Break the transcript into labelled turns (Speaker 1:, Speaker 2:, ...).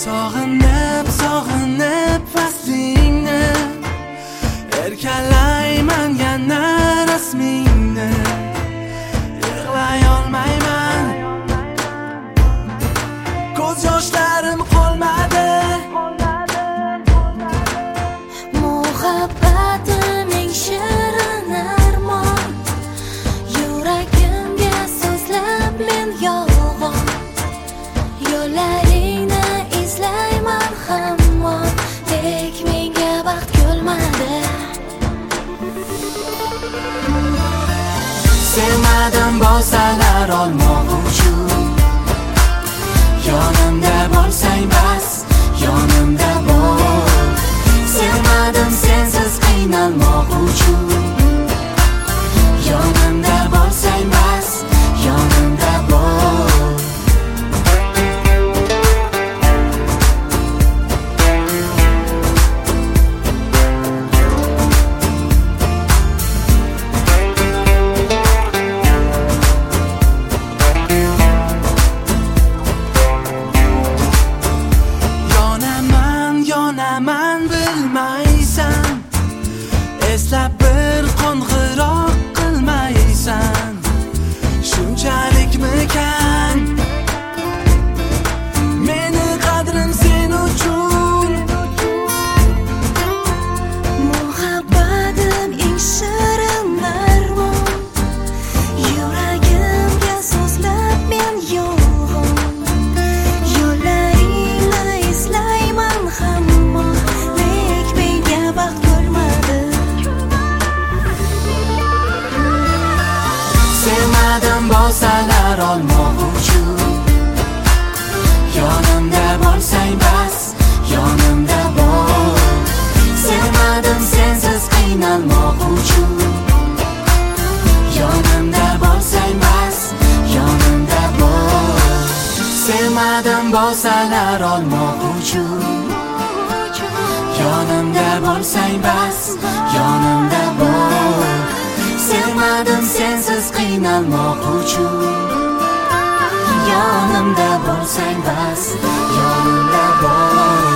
Speaker 1: sog'inib faslingni, erkalayman yana rasmingni. Yig'lay olmayman, ko'z yoshlarim qolmadi.
Speaker 2: Muhabbatining shirin armon, yuragimga so'zlab men yolg'on. Yo'llaringni izlayman hamon, lek menga baxt kelmadi.
Speaker 1: Sevmadim bo'lsalar olmoq uchun, yonimda bo'lsang bas, yonimda bo'l. Sevmadim sensiz qiynalmoq uchun, yonimda bo'lsang bas, yonimda bo'l. Yonaman bilmaysan, eslab bir qo'ng'iroq qilmaysan. Shunchalikmikan meni qadrim sen uchun.
Speaker 2: Muhabbatim eng shirin armon, yuragimga so'zlab men yolg'on. Yo'llaringni izlayman hamon, lek menga baxt kelmadi.
Speaker 1: Sevmadim bo'lsalar olmoq uchun, yonimda bo'lsang bas, yonimda bo'l. Sevmadim sensiz qiynalmoq uchun, yonimda bo'lsang bas, yonimda bo'l. Sevmadim bo'lsalar olmoq uchun, yonimda bo'lsang bas, yonimda bo'l. Sevmadim sensiz qiynalmoq uchun, yonimda bo'lsang bas, yonimda bo'l.